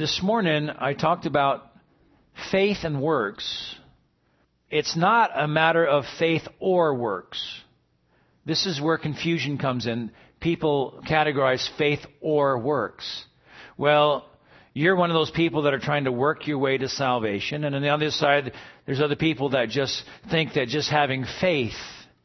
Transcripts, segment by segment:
this morning I talked about faith and works. It's not a matter of faith or works. This is where confusion comes in. People categorize faith or works. Well, you're one of those people that are trying to work your way to salvation. And on the other side, there's other people that just think that just having faith,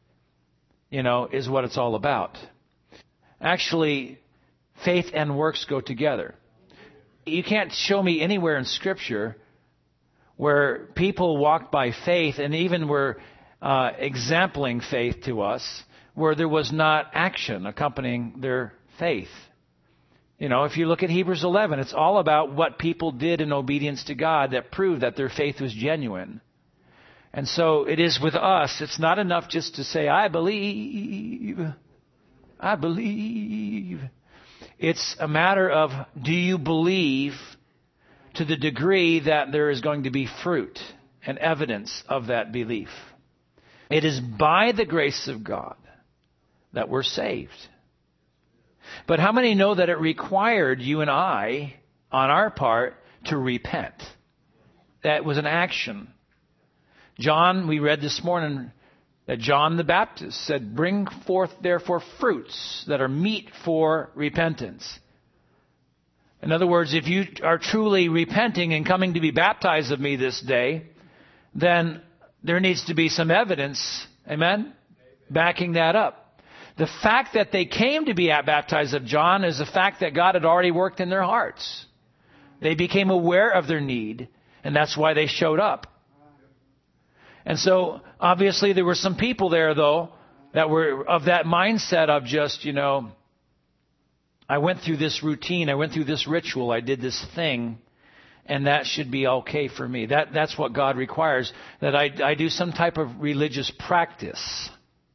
is what it's all about. Actually, faith and works go together. You can't show me anywhere in Scripture where people walked by faith and even were exempling faith to us, where there was not action accompanying their faith. If you look at Hebrews 11, it's all about what people did in obedience to God that proved that their faith was genuine. And so it is with us. It's not enough just to say, I believe. I believe. It's a matter of, do you believe to the degree that there is going to be fruit and evidence of that belief? It is by the grace of God that we're saved. But how many know that it required you and I, on our part, to repent? That was an action. John, we read this morning that John the Baptist said, bring forth therefore fruits that are meet for repentance. In other words, if you are truly repenting and coming to be baptized of me this day, then there needs to be some evidence, amen, backing that up. The fact that they came to be baptized of John is the fact that God had already worked in their hearts. They became aware of their need, and that's why they showed up. And so, obviously, there were some people there, though, that were of that mindset of just, I went through this routine, I went through this ritual, I did this thing, and that should be okay for me. That's what God requires, that I do some type of religious practice.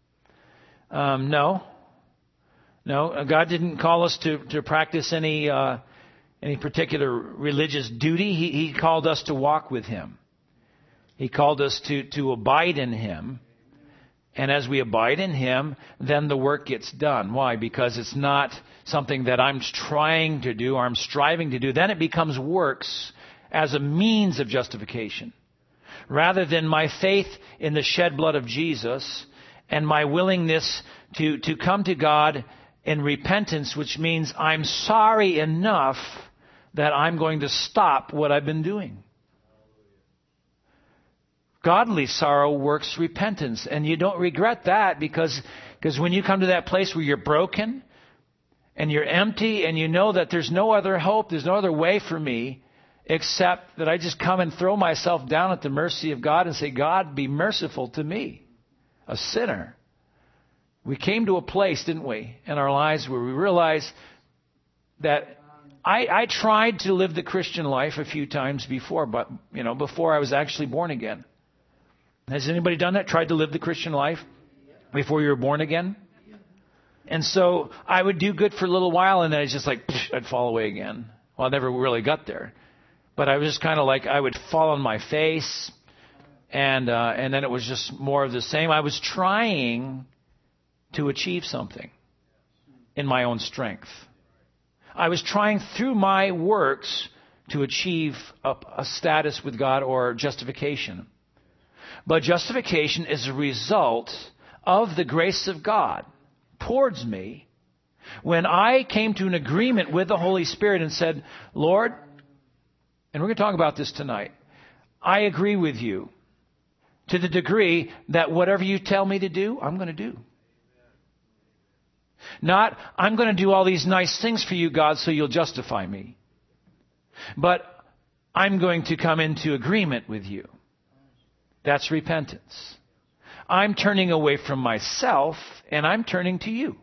No, God didn't call us to practice any particular religious duty. He called us to walk with Him. He called us to abide in Him. And as we abide in Him, then the work gets done. Why? Because it's not something that I'm trying to do or I'm striving to do. Then it becomes works as a means of justification. Rather than my faith in the shed blood of Jesus and my willingness to come to God in repentance, which means I'm sorry enough that I'm going to stop what I've been doing. Godly sorrow works repentance. And you don't regret that because when you come to that place where you're broken and you're empty and you know that there's no other hope, there's no other way for me except that I just come and throw myself down at the mercy of God and say, God, be merciful to me, a sinner. We came to a place, didn't we, in our lives where we realized that I tried to live the Christian life a few times before, but, before I was actually born again. Has anybody done that? Tried to live the Christian life before you were born again? And so I would do good for a little while, and then it's just like, I'd fall away again. Well, I never really got there. But I was just kind of like, I would fall on my face, and then it was just more of the same. I was trying to achieve something in my own strength. I was trying through my works to achieve a status with God or justification. But justification is a result of the grace of God towards me when I came to an agreement with the Holy Spirit and said, Lord, and we're going to talk about this tonight, I agree with you to the degree that whatever you tell me to do, I'm going to do. Not, I'm going to do all these nice things for you, God, so you'll justify me. But I'm going to come into agreement with you. That's repentance. I'm turning away from myself and I'm turning to you.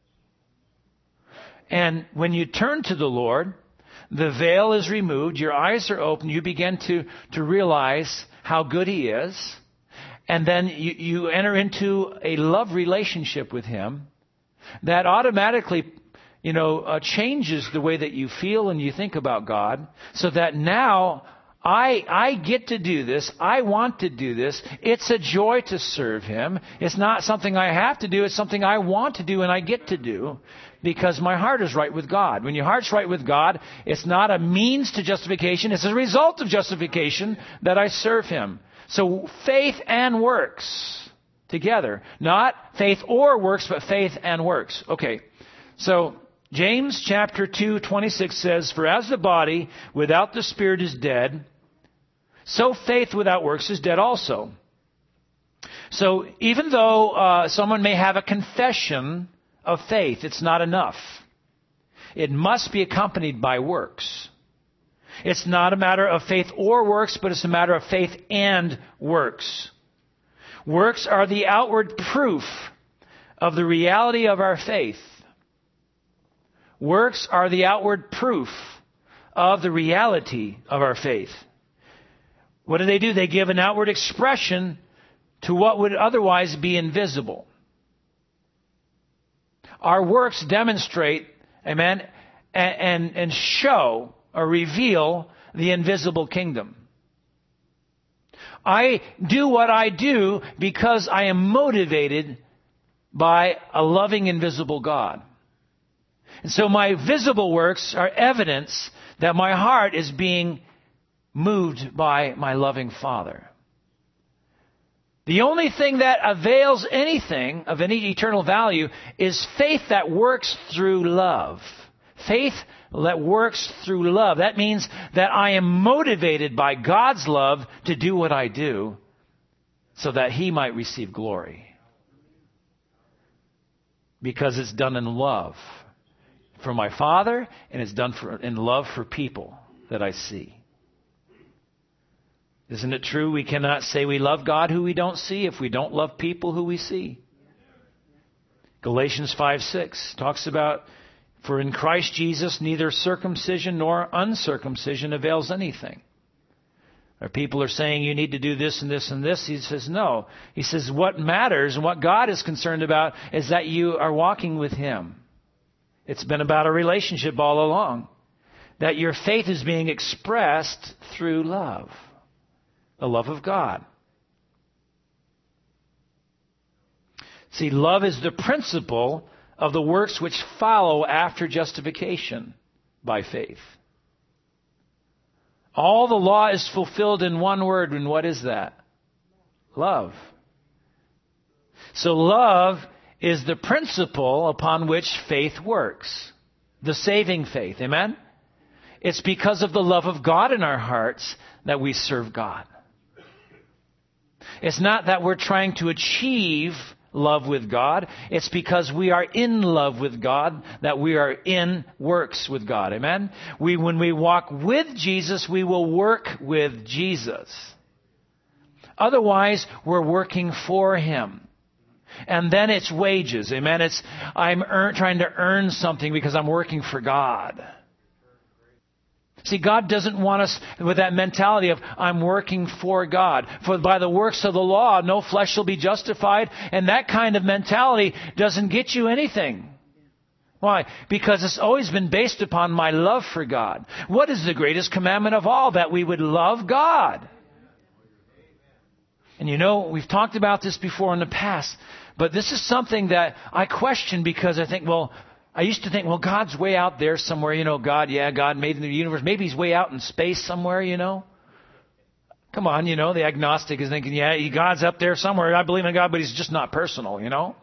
And when you turn to the Lord, the veil is removed, your eyes are open, you begin to realize how good He is. And then you enter into a love relationship with Him that automatically, changes the way that you feel and you think about God, so that now I get to do this. I want to do this. It's a joy to serve Him. It's not something I have to do. It's something I want to do and I get to do because my heart is right with God. When your heart's right with God, it's not a means to justification. It's a result of justification that I serve Him. So faith and works together. Not faith or works, but faith and works. Okay. So James chapter 2:26 says, "For as the body without the Spirit is dead, so faith without works is dead also." So even though someone may have a confession of faith, it's not enough. It must be accompanied by works. It's not a matter of faith or works, but it's a matter of faith and works. Works are the outward proof of the reality of our faith. Works are the outward proof of the reality of our faith. What do? They give an outward expression to what would otherwise be invisible. Our works demonstrate, amen, and show or reveal the invisible kingdom. I do what I do because I am motivated by a loving, invisible God. And so my visible works are evidence that my heart is being moved by my loving Father. The only thing that avails anything of any eternal value is faith that works through love. Faith that works through love. That means that I am motivated by God's love to do what I do so that He might receive glory. Because it's done in love for my Father, and it's done in love for people that I see. Isn't it true we cannot say we love God who we don't see if we don't love people who we see? Galatians 5:6 talks about, "For in Christ Jesus neither circumcision nor uncircumcision avails anything." Or people are saying you need to do this and this and this. He says no. He says what matters and what God is concerned about is that you are walking with Him. It's been about a relationship all along. That your faith is being expressed through love. The love of God. See, love is the principle of the works which follow after justification by faith. All the law is fulfilled in one word, and what is that? Love. So love is the principle upon which faith works. The saving faith. Amen? It's because of the love of God in our hearts that we serve God. It's not that we're trying to achieve love with God. It's because we are in love with God that we are in works with God. Amen? When we walk with Jesus, we will work with Jesus. Otherwise, we're working for Him. And then it's wages. Amen? I'm trying to earn something because I'm working for God. See, God doesn't want us with that mentality of, I'm working for God. For by the works of the law, no flesh shall be justified. And that kind of mentality doesn't get you anything. Why? Because it's always been based upon my love for God. What is the greatest commandment of all? That we would love God. And you know, we've talked about this before in the past. But this is something that I question because I used to think, God's way out there somewhere. God made the universe. Maybe He's way out in space somewhere, Come on, the agnostic is thinking, God's up there somewhere. I believe in God, but He's just not personal,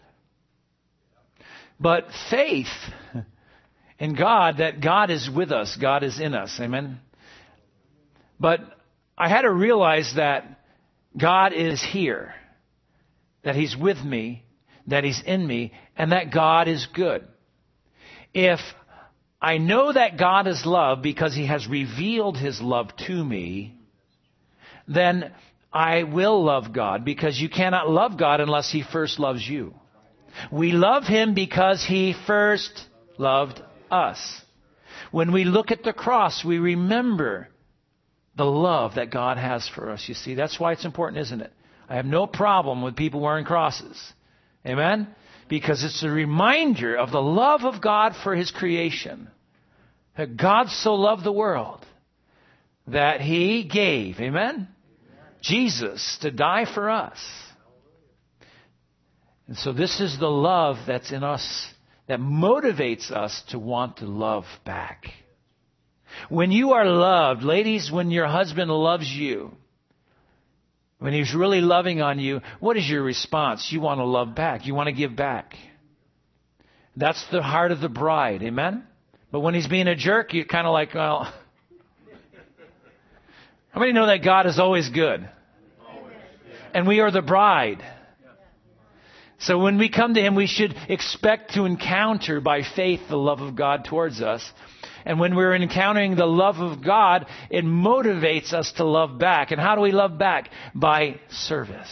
But faith in God, that God is with us. God is in us. Amen? But I had to realize that God is here. That He's with me. That He's in me. And that God is good. If I know that God is love because He has revealed His love to me, then I will love God because you cannot love God unless He first loves you. We love Him because He first loved us. When we look at the cross, we remember the love that God has for us. You see, that's why it's important, isn't it? I have no problem with people wearing crosses. Amen? Because it's a reminder of the love of God for His creation. That God so loved the world that He gave, amen? Jesus to die for us. And so this is the love that's in us that motivates us to want to love back. When you are loved, ladies, when your husband loves you, when he's really loving on you, what is your response? You want to love back. You want to give back. That's the heart of the bride. Amen? But when he's being a jerk, you're kind of like, well, how many know that God is always good? And we are the bride. So when we come to Him, we should expect to encounter by faith the love of God towards us. And when we're encountering the love of God, it motivates us to love back. And how do we love back? By service.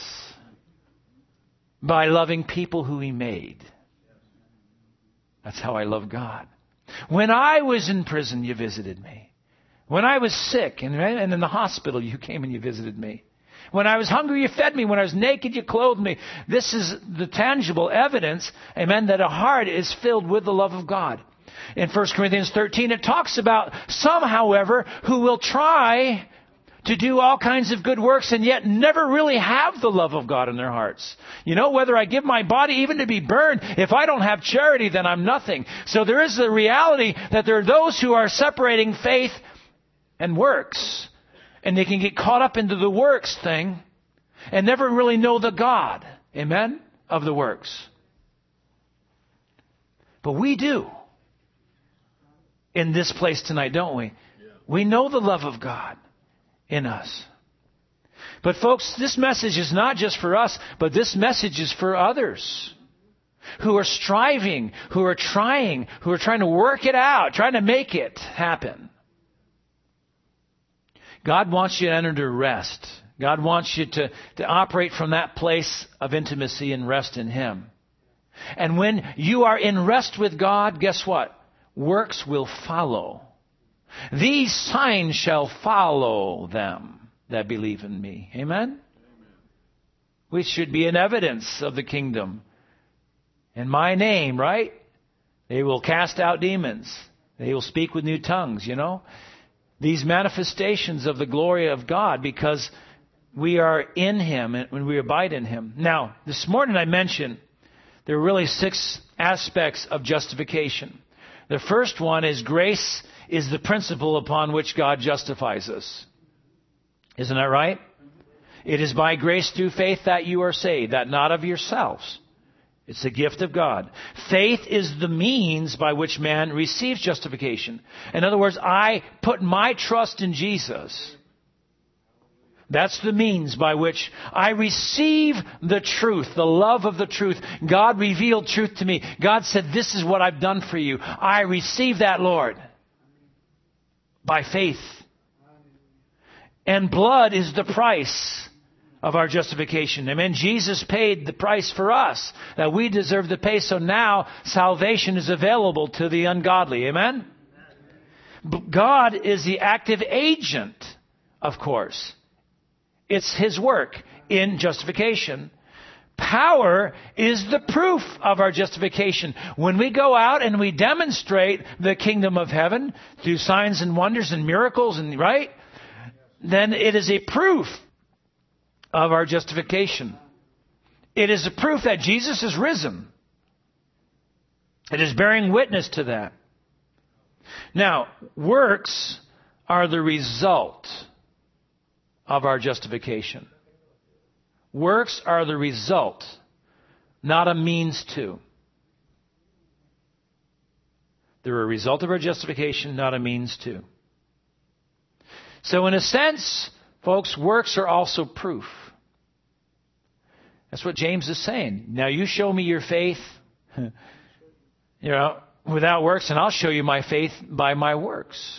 By loving people who He made. That's how I love God. When I was in prison, you visited me. When I was sick and in the hospital, you came and you visited me. When I was hungry, you fed me. When I was naked, you clothed me. This is the tangible evidence, amen, that a heart is filled with the love of God. In 1 Corinthians 13, it talks about some, however, who will try to do all kinds of good works and yet never really have the love of God in their hearts. You know, whether I give my body even to be burned, if I don't have charity, then I'm nothing. So there is the reality that there are those who are separating faith and works. And they can get caught up into the works thing and never really know the God, amen, of the works. But we do in this place tonight, don't we? We know the love of God in us. But folks, this message is not just for us, but this message is for others who are striving, who are trying to work it out, trying to make it happen. God wants you to enter into rest. God wants you to operate from that place of intimacy and rest in Him. And when you are in rest with God, guess what? Works will follow. These signs shall follow them that believe in me. Amen? Which should be an evidence of the kingdom. In my name, right? They will cast out demons. They will speak with new tongues, you know. These manifestations of the glory of God because we are in Him and when we abide in Him. Now, this morning I mentioned there are really 6 aspects of justification. The first one is grace is the principle upon which God justifies us. Isn't that right? It is by grace through faith that you are saved, that not of yourselves. It's a gift of God. Faith is the means by which man receives justification. In other words, I put my trust in Jesus. That's the means by which I receive the truth, the love of the truth. God revealed truth to me. God said, this is what I've done for you. I receive that, Lord, by faith. And blood is the price of our justification. Amen. Jesus paid the price for us that we deserve to pay. So now salvation is available to the ungodly. Amen. God is the active agent, of course. It's His work in justification. Power is the proof of our justification. When we go out and we demonstrate the kingdom of heaven through signs and wonders and miracles, and right, then it is a proof of our justification. It is a proof that Jesus is risen. It is bearing witness to that. Now, works are the result of our justification. Works are the result, not a means to. They're a result of our justification, not a means to. So in a sense, folks, works are also proof. That's what James is saying. Now you show me your faith, without works, and I'll show you my faith by my works.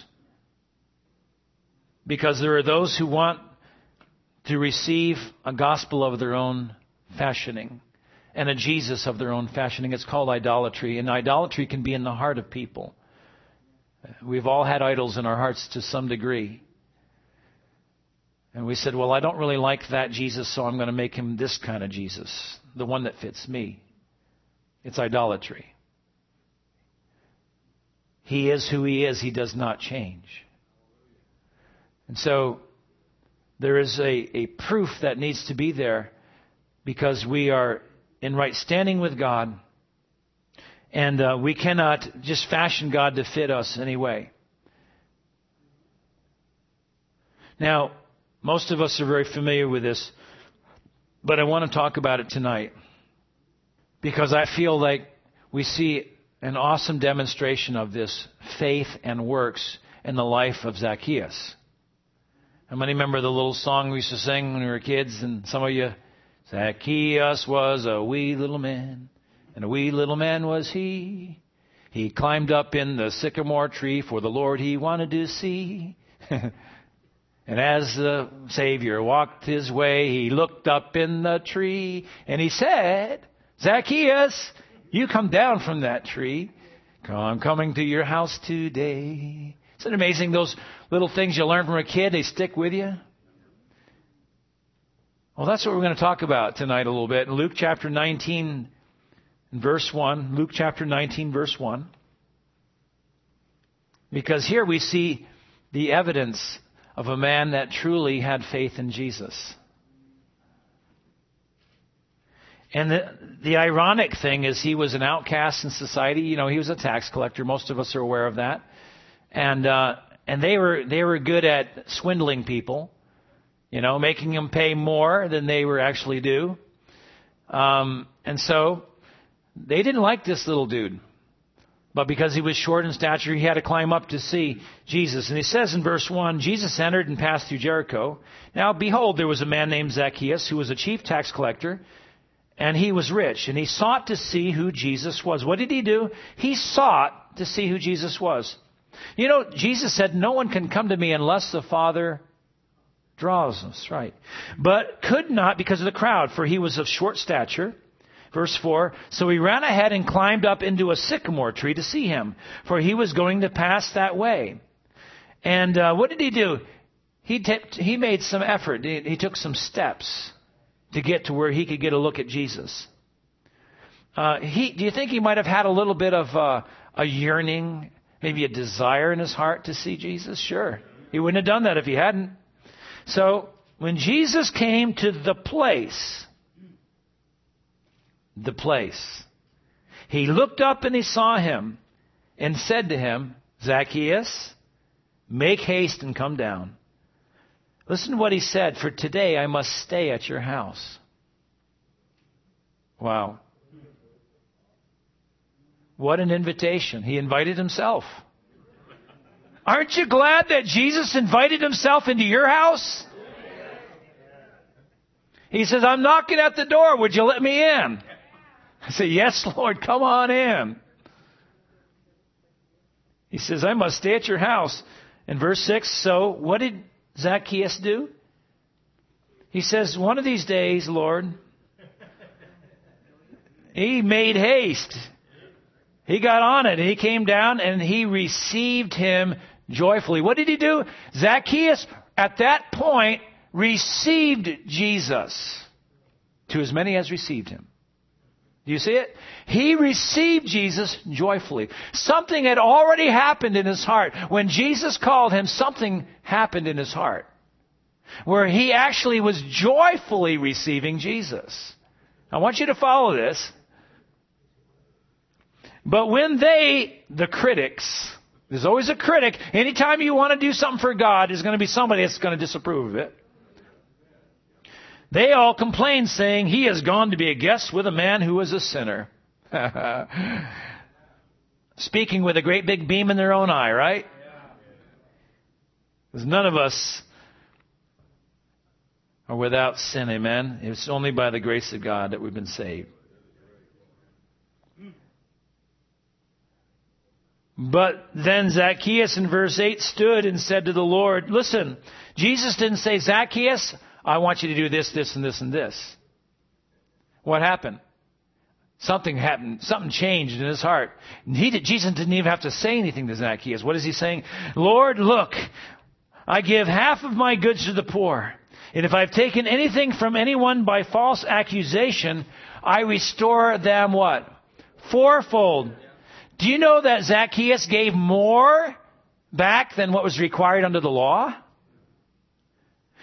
Because there are those who want to receive a gospel of their own fashioning and a Jesus of their own fashioning. It's called idolatry, and idolatry can be in the heart of people. We've all had idols in our hearts to some degree. And we said, well, I don't really like that Jesus, so I'm going to make him this kind of Jesus, the one that fits me. It's idolatry. He is who He is. He does not change. And so there is a proof that needs to be there because we are in right standing with God. And we cannot just fashion God to fit us anyway. Now, most of us are very familiar with this, but I want to talk about it tonight because I feel like we see an awesome demonstration of this faith and works in the life of Zacchaeus. How many remember the little song we used to sing when we were kids? And some of you, Zacchaeus was a wee little man, and a wee little man was he. He climbed up in the sycamore tree for the Lord he wanted to see. And as the Savior walked his way, he looked up in the tree and he said, Zacchaeus, you come down from that tree. I'm coming to your house today. Isn't it amazing those little things you learn from a kid, they stick with you? Well, that's what we're going to talk about tonight a little bit. In Luke chapter 19, verse 1. Luke chapter 19, verse 1. Because here we see the evidence of a man that truly had faith in Jesus. And the ironic thing is he was an outcast in society. You know, he was a tax collector. Most of us are aware of that. And they were good at swindling people, you know, making them pay more than they were actually due. And so they didn't like this little dude. But because he was short in stature, he had to climb up to see Jesus. And he says in verse 1, Jesus entered and passed through Jericho. Now, behold, there was a man named Zacchaeus who was a chief tax collector, and he was rich. And he sought to see who Jesus was. What did he do? He sought to see who Jesus was. You know, Jesus said, no one can come to me unless the Father draws us, right? But could not because of the crowd, for he was of short stature. Verse 4, so he ran ahead and climbed up into a sycamore tree to see him, for he was going to pass that way. And what did he do? He made some effort. He took some steps to get to where he could get a look at Jesus. Do you think he might have had a little bit of a yearning, maybe a desire in his heart to see Jesus? Sure. He wouldn't have done that if he hadn't. So when Jesus came to the place, he looked up and he saw him and said to him, Zacchaeus, make haste and come down. Listen to what he said, for today I must stay at your house. Wow. What an invitation. He invited himself. Aren't you glad that Jesus invited himself into your house? He says, I'm knocking at the door. Would you let me in? I say, yes, Lord, come on in. He says, I must stay at your house. In verse 6, so what did Zacchaeus do? He says, one of these days, Lord, he made haste. He got on it and he came down and he received him joyfully. What did he do? Zacchaeus, at that point, received Jesus to as many as received him. Do you see it? He received Jesus joyfully. Something had already happened in his heart. When Jesus called him, something happened in his heart where he actually was joyfully receiving Jesus. I want you to follow this. But when the critics, there's always a critic. Anytime you want to do something for God, there's going to be somebody that's going to disapprove of it. They all complained, saying, he has gone to be a guest with a man who is a sinner. Speaking with a great big beam in their own eye, right? Because none of us are without sin, amen? It's only by the grace of God that we've been saved. But then Zacchaeus in verse 8 stood and said to the Lord, listen, Jesus didn't say, Zacchaeus, I want you to do this, this, and this, and this. What happened? Something happened. Something changed in his heart. Jesus didn't even have to say anything to Zacchaeus. What is he saying? Lord, look, I give half of my goods to the poor. And if I've taken anything from anyone by false accusation, I restore them what? Fourfold. Do you know that Zacchaeus gave more back than what was required under the law?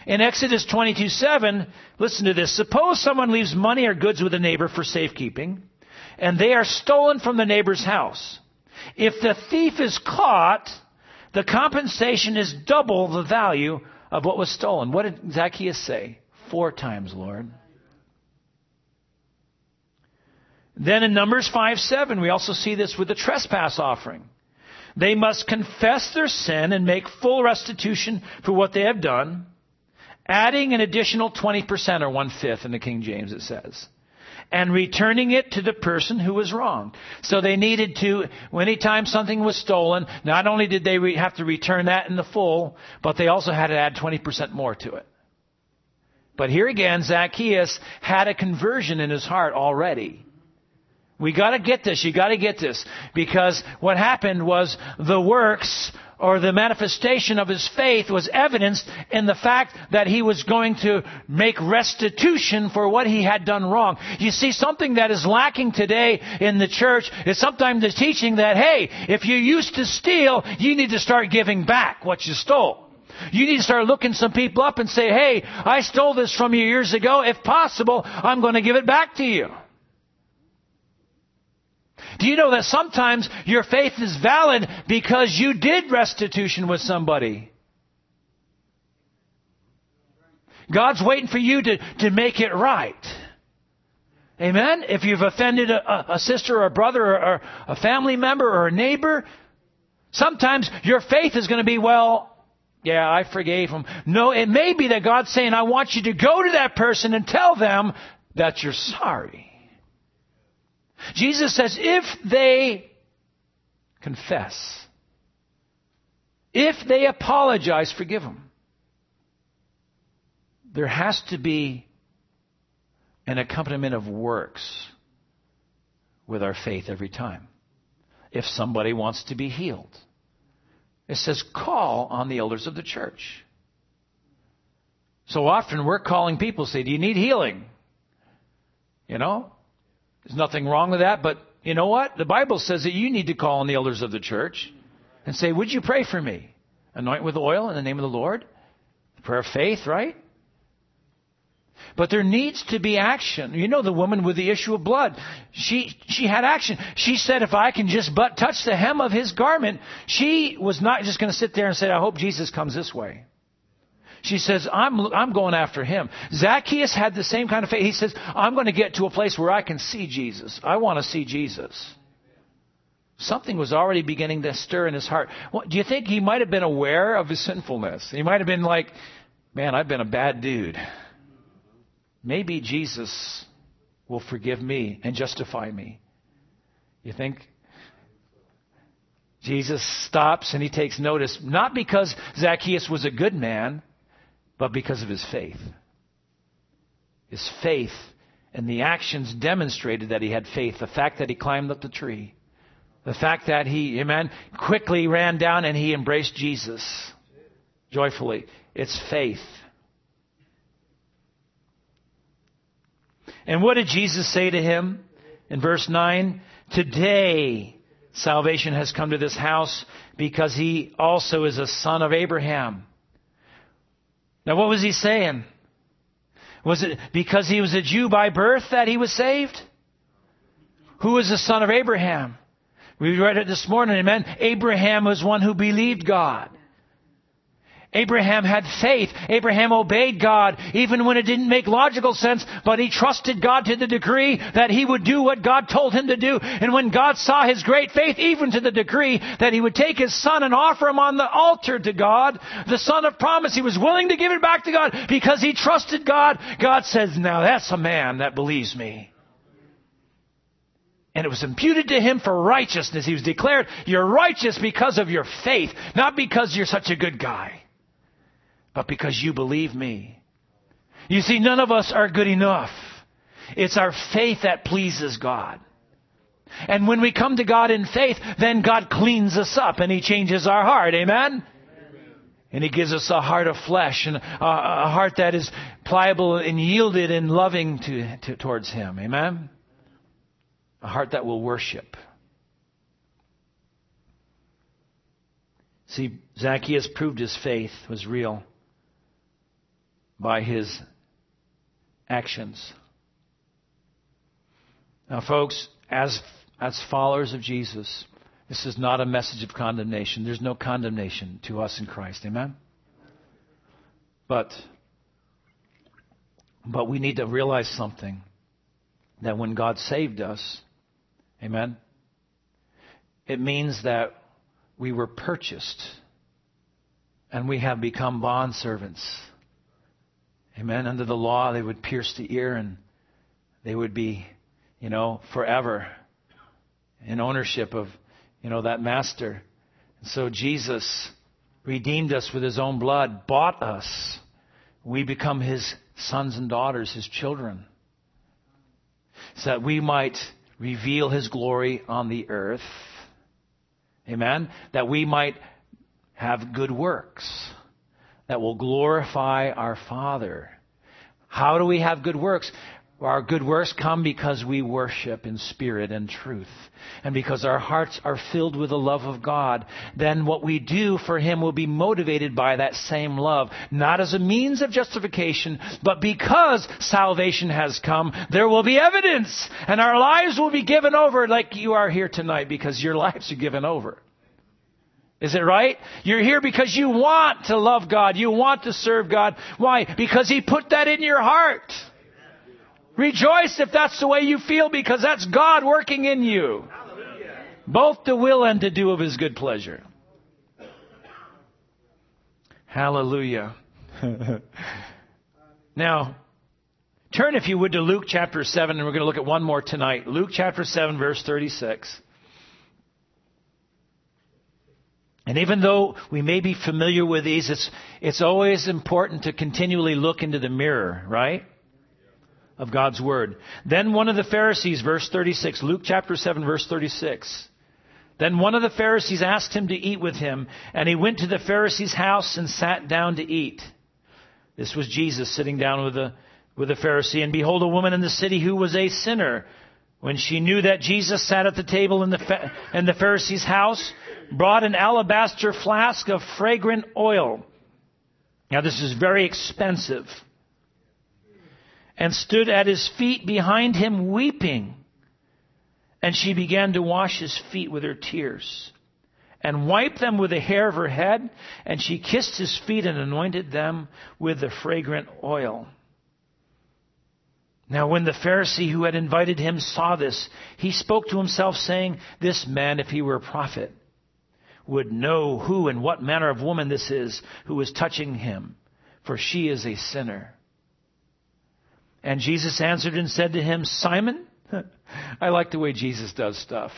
In Exodus 22:7, listen to this. Suppose someone leaves money or goods with a neighbor for safekeeping, and they are stolen from the neighbor's house. If the thief is caught, the compensation is double the value of what was stolen. What did Zacchaeus say? 4 times, Lord. Then in Numbers 5:7, we also see this with the trespass offering. They must confess their sin and make full restitution for what they have done, adding an additional 20% or 1/5 in the King James, it says, and returning it to the person who was wronged. So they needed to, anytime something was stolen, not only did they have to return that in the full, but they also had to add 20% more to it. But here again, Zacchaeus had a conversion in his heart already. We got to get this. You got to get this. Because what happened was the works or the manifestation of his faith was evidenced in the fact that he was going to make restitution for what he had done wrong. You see, something that is lacking today in the church is sometimes the teaching that, hey, if you used to steal, you need to start giving back what you stole. You need to start looking some people up and say, hey, I stole this from you years ago. If possible, I'm going to give it back to you. Do you know that sometimes your faith is valid because you did restitution with somebody? God's waiting for you to make it right. Amen? If you've offended a sister or a brother or a family member or a neighbor, sometimes your faith is going to be, well, yeah, I forgave him. No, it may be that God's saying, I want you to go to that person and tell them that you're sorry. Jesus says, if they confess, if they apologize, forgive them. There has to be an accompaniment of works with our faith every time. If somebody wants to be healed, it says, call on the elders of the church. So often we're calling people, say, do you need healing? You know? There's nothing wrong with that, but you know what? The Bible says that you need to call on the elders of the church and say, would you pray for me? Anoint with oil in the name of the Lord. The prayer of faith, right? But there needs to be action. You know the woman with the issue of blood. She had action. She said, if I can just but touch the hem of his garment, she was not just going to sit there and say, I hope Jesus comes this way. She says, I'm going after him. Zacchaeus had the same kind of faith. He says, I'm going to get to a place where I can see Jesus. I want to see Jesus. Something was already beginning to stir in his heart. Well, do you think he might have been aware of his sinfulness? He might have been like, man, I've been a bad dude. Maybe Jesus will forgive me and justify me. You think? Jesus stops and he takes notice, not because Zacchaeus was a good man, but because of his faith. His faith and the actions demonstrated that he had faith. The fact that he climbed up the tree. The fact that he, amen, quickly ran down and he embraced Jesus joyfully. It's faith. And what did Jesus say to him in verse 9? Today salvation has come to this house because he also is a son of Abraham. Now, what was he saying? Was it because he was a Jew by birth that he was saved? Who was the son of Abraham? We read it this morning, amen? Abraham was one who believed God. Abraham had faith. Abraham obeyed God even when it didn't make logical sense, but he trusted God to the degree that he would do what God told him to do. And when God saw his great faith, even to the degree that he would take his son and offer him on the altar to God, the son of promise, he was willing to give it back to God because he trusted God. God says, now that's a man that believes me. And it was imputed to him for righteousness. He was declared, you're righteous because of your faith, not because you're such a good guy, but because you believe me. You see, none of us are good enough. It's our faith that pleases God. And when we come to God in faith, then God cleans us up and he changes our heart. Amen? And he gives us a heart of flesh and a heart that is pliable and yielded and loving towards him. Amen? A heart that will worship. See, Zacchaeus proved his faith was real. by his actions. Now, folks, as followers of Jesus, this is not a message of condemnation. There's no condemnation to us in Christ. Amen? But we need to realize something. That when God saved us, amen, it means that we were purchased and we have become bondservants. Amen. Under the law, they would pierce the ear and they would be, forever in ownership of, that master. And so Jesus redeemed us with his own blood, bought us. We become his sons and daughters, his children. So that we might reveal his glory on the earth. Amen. That we might have good works that will glorify our Father. How do we have good works? Our good works come because we worship in spirit and truth. And because our hearts are filled with the love of God, then what we do for him will be motivated by that same love. Not as a means of justification, but because salvation has come, there will be evidence. And our lives will be given over like you are here tonight because your lives are given over. Is it right? You're here because you want to love God. You want to serve God. Why? Because he put that in your heart. Rejoice if that's the way you feel, because that's God working in you. Hallelujah. Both to will and to do of his good pleasure. Hallelujah. Now, turn if you would to Luke chapter 7, and we're going to look at one more tonight. Luke chapter 7, verse 36. And even though we may be familiar with these, it's always important to continually look into the mirror, right? Of God's Word. Then one of the Pharisees, verse 36, Luke chapter 7, verse 36. Then one of the Pharisees asked him to eat with him, and he went to the Pharisee's house and sat down to eat. This was Jesus sitting down with a Pharisee. And behold, a woman in the city who was a sinner, when she knew that Jesus sat at the table in the Pharisee's house, brought an alabaster flask of fragrant oil. Now this is very expensive. And stood at his feet behind him weeping. And she began to wash his feet with her tears, and wiped them with the hair of her head, and she kissed his feet and anointed them with the fragrant oil. Now when the Pharisee who had invited him saw this, he spoke to himself, saying, this man, if he were a prophet, would know who and what manner of woman this is who is touching him, for she is a sinner. And Jesus answered and said to him, Simon, I like the way Jesus does stuff,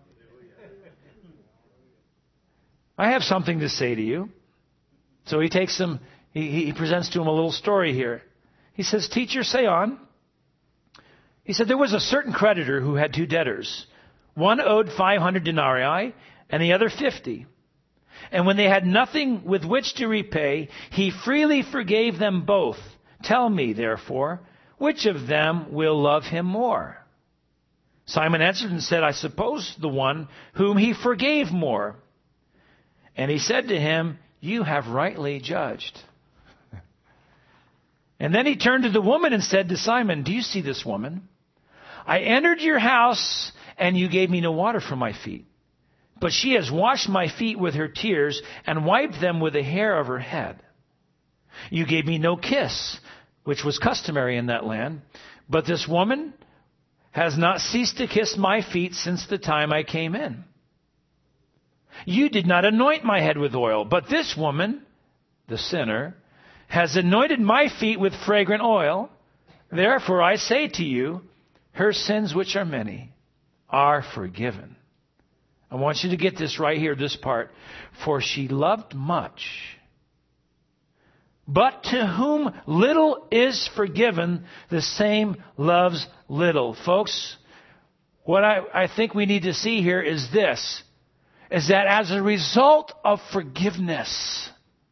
I have something to say to you. So he takes him, he presents to him a little story here. He says, teacher, say on. He said, there was a certain creditor who had two debtors. One owed 500 denarii and the other 50. And when they had nothing with which to repay, he freely forgave them both. Tell me, therefore, which of them will love him more? Simon answered and said, I suppose the one whom he forgave more. And he said to him, you have rightly judged. And then he turned to the woman and said to Simon, do you see this woman? I entered your house and you gave me no water for my feet. But she has washed my feet with her tears and wiped them with the hair of her head. You gave me no kiss, which was customary in that land. But this woman has not ceased to kiss my feet since the time I came in. You did not anoint my head with oil, but this woman, the sinner, has anointed my feet with fragrant oil. Therefore I say to you, her sins, which are many, are forgiven. I want you to get this right here, this part. For she loved much. But to whom little is forgiven, the same loves little. Folks, what I think we need to see here is this, is that as a result of forgiveness,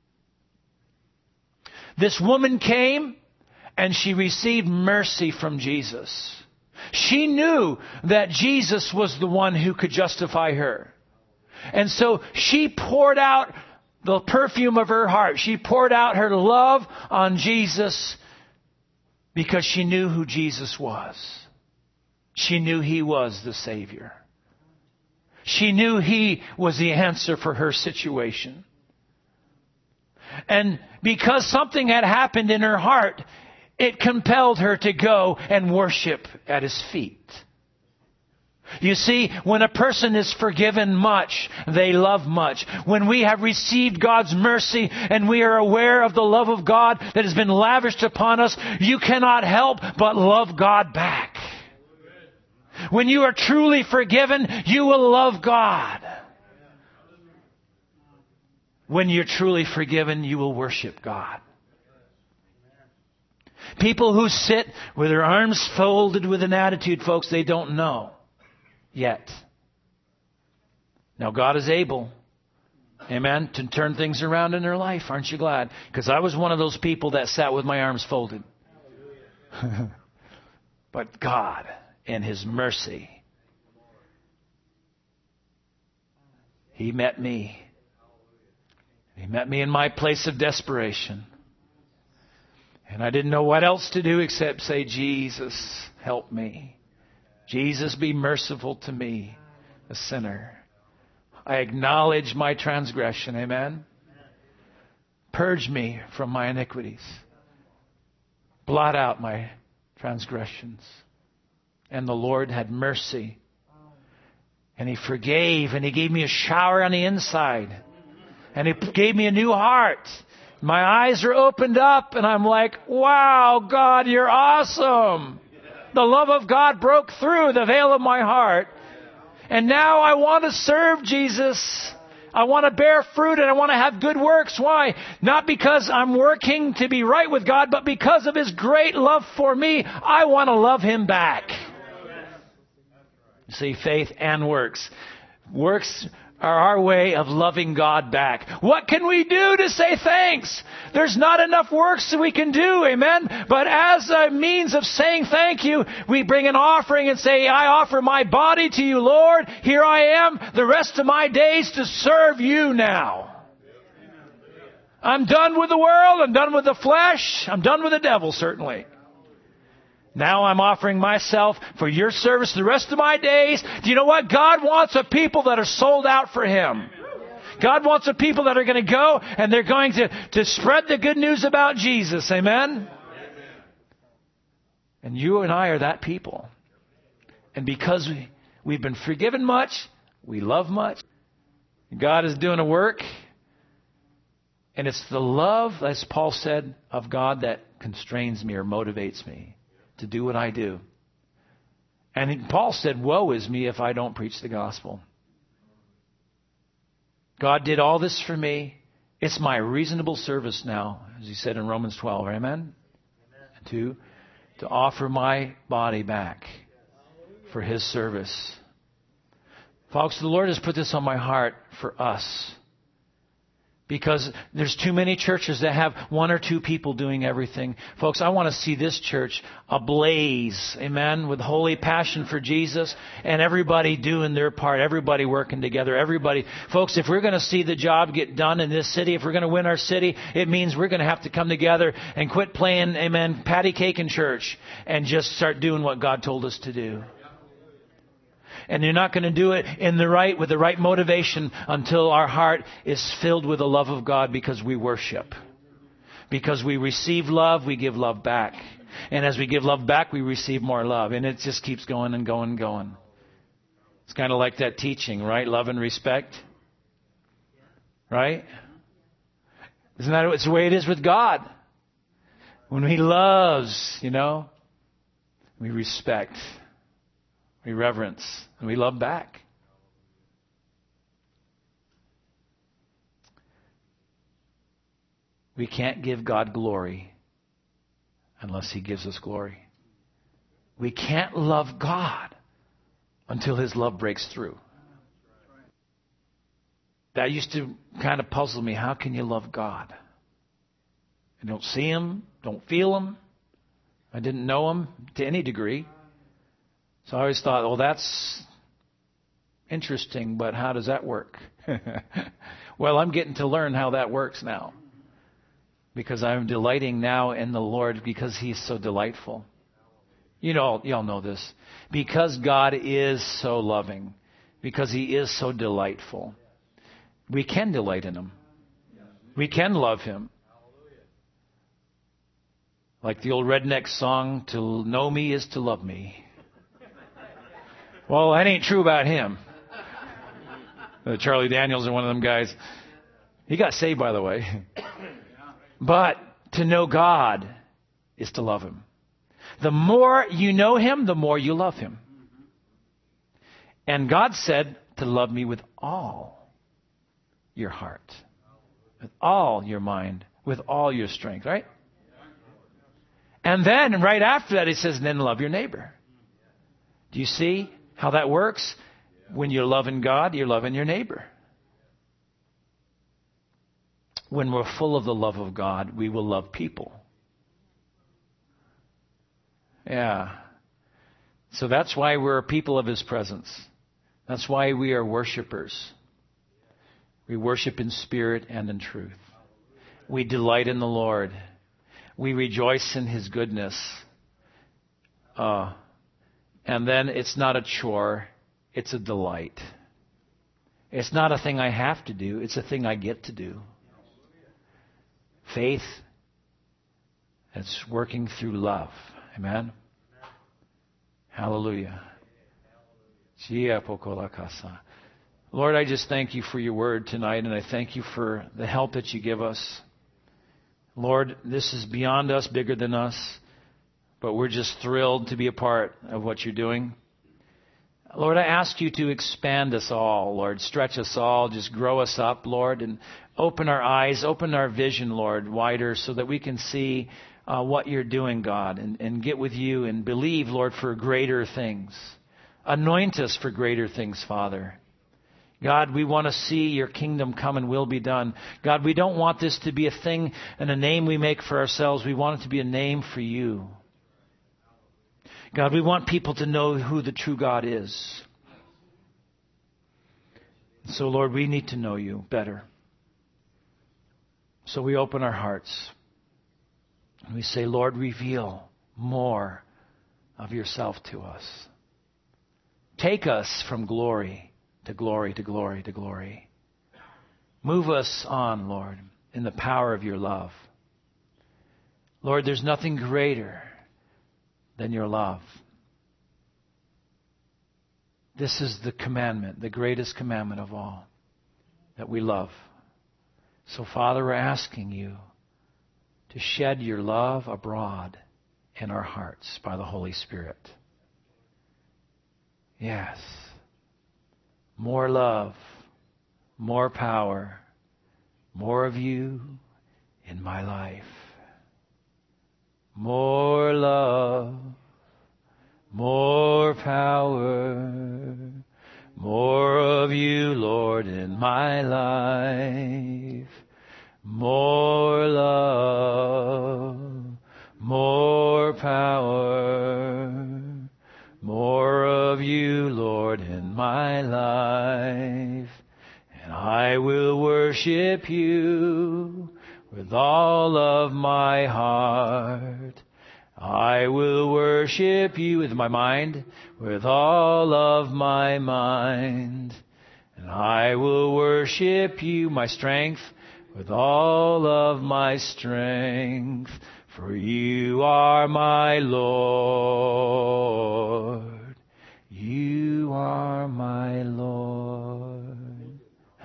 this woman came and she received mercy from Jesus. She knew that Jesus was the one who could justify her. And so she poured out the perfume of her heart. She poured out her love on Jesus because she knew who Jesus was. She knew He was the Savior. She knew He was the answer for her situation. And because something had happened in her heart, it compelled her to go and worship at His feet. You see, when a person is forgiven much, they love much. When we have received God's mercy and we are aware of the love of God that has been lavished upon us, you cannot help but love God back. When you are truly forgiven, you will love God. When you're truly forgiven, you will worship God. People who sit with their arms folded with an attitude, folks, they don't know yet. Now, God is able, amen, to turn things around in their life. Aren't you glad? Because I was one of those people that sat with my arms folded. But God, in His mercy, He met me. He met me in my place of desperation. And I didn't know what else to do except say, Jesus, help me. Jesus, be merciful to me, a sinner. I acknowledge my transgression. Amen. Purge me from my iniquities. Blot out my transgressions. And the Lord had mercy. And He forgave. And He gave me a shower on the inside. And He gave me a new heart. My eyes are opened up. And I'm like, wow, God, you're awesome. The love of God broke through the veil of my heart. And now I want to serve Jesus. I want to bear fruit and I want to have good works. Why? Not because I'm working to be right with God, but because of His great love for me. I want to love Him back. See, faith and works. Works are our way of loving God back. What can we do to say thanks? There's not enough works that we can do, amen? But as a means of saying thank you, we bring an offering and say, I offer my body to you, Lord. Here I am, the rest of my days to serve you now. I'm done with the world. I'm done with the flesh. I'm done with the devil, certainly. Now I'm offering myself for your service the rest of my days. Do you know what? God wants a people that are sold out for Him. God wants a people that are going to go and they're going to spread the good news about Jesus. Amen? And you and I are that people. And because we've been forgiven much, we love much. God is doing a work. And it's the love, as Paul said, of God that constrains me or motivates me to do what I do. And Paul said, woe is me if I don't preach the gospel. God did all this for me. It's my reasonable service now, as he said in Romans 12. Amen? To offer my body back for His service. Folks, the Lord has put this on my heart for us. Because there's too many churches that have one or two people doing everything. Folks, I want to see this church ablaze, amen, with holy passion for Jesus and everybody doing their part, everybody working together, everybody. Folks, if we're going to see the job get done in this city, if we're going to win our city, it means we're going to have to come together and quit playing, amen, patty cake in church and just start doing what God told us to do. And you're not going to do it with the right motivation until our heart is filled with the love of God because we worship. Because we receive love, we give love back. And as we give love back, we receive more love. And it just keeps going and going and going. It's kind of like that teaching, right? Love and respect. Right? Isn't that the way it is with God? When He loves, we respect. We reverence and we love back. We can't give God glory unless He gives us glory. We can't love God until His love breaks through. That used to kind of puzzle me. How can you love God? You don't see Him, don't feel Him. I didn't know Him to any degree. So I always thought, well, that's interesting, but how does that work? Well, I'm getting to learn how that works now. Because I'm delighting now in the Lord because He's so delightful. Y'all know this. Because God is so loving. Because He is so delightful. We can delight in Him. We can love Him. Like the old redneck song, to know me is to love me. Well, that ain't true about Him. Charlie Daniels is one of them guys. He got saved, by the way. But to know God is to love Him. The more you know Him, the more you love Him. And God said to love me with all your heart, with all your mind, with all your strength, right? And then right after that, He says, and then love your neighbor. Do you see how that works? When you're loving God, you're loving your neighbor. When we're full of the love of God, we will love people. Yeah. So that's why we're people of His presence. That's why we are worshipers. We worship in spirit and in truth. We delight in the Lord. We rejoice in His goodness. And then it's not a chore. It's a delight. It's not a thing I have to do. It's a thing I get to do. Faith that's working through love. Amen? Hallelujah. Lord, I just thank You for Your word tonight, and I thank You for the help that You give us. Lord, this is beyond us, bigger than us, but we're just thrilled to be a part of what You're doing. Lord, I ask You to expand us all, Lord. Stretch us all. Just grow us up, Lord, and open our eyes, open our vision, Lord, wider so that we can see what You're doing, God, and get with You and believe, Lord, for greater things. Anoint us for greater things, Father. God, we want to see Your kingdom come and will be done. God, we don't want this to be a thing and a name we make for ourselves. We want it to be a name for You. God, we want people to know who the true God is. So, Lord, we need to know You better. So we open our hearts. And we say, Lord, reveal more of Yourself to us. Take us from glory to glory to glory to glory. Move us on, Lord, in the power of Your love. Lord, there's nothing greater than Your love. This is the commandment, the greatest commandment of all, that we love. So, Father, we're asking You to shed Your love abroad in our hearts by the Holy Spirit. Yes. More love, more power, more of You in my life. More love, more power, more of You, Lord, in my life. More love, more power, more of You, Lord, in my life. And I will worship You with all of my heart. I will worship You with my mind, with all of my mind. And I will worship You, my strength, with all of my strength. For You are my Lord. You are my Lord.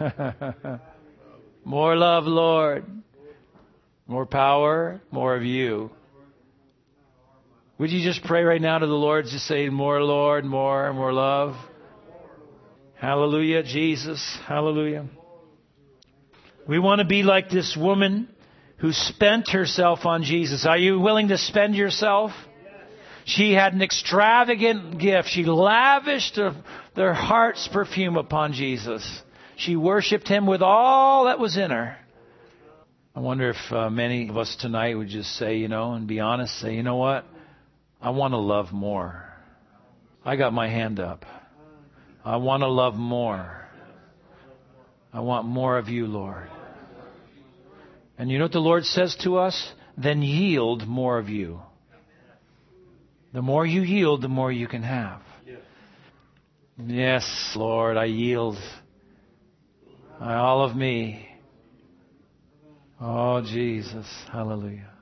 More love, Lord. More power, more of You. Would you just pray right now to the Lord? Just say, more Lord, more love. Hallelujah, Jesus. Hallelujah. We want to be like this woman who spent herself on Jesus. Are you willing to spend yourself? She had an extravagant gift. She lavished their heart's perfume upon Jesus. She worshiped Him with all that was in her. I wonder if many of us tonight would just say, and be honest, say, you know what? I want to love more. I got my hand up. I want to love more. I want more of you, Lord. And you know what the Lord says to us? Then yield more of you. The more you yield, the more you can have. Yes, Lord, I yield. All of me. Oh, Jesus. Hallelujah.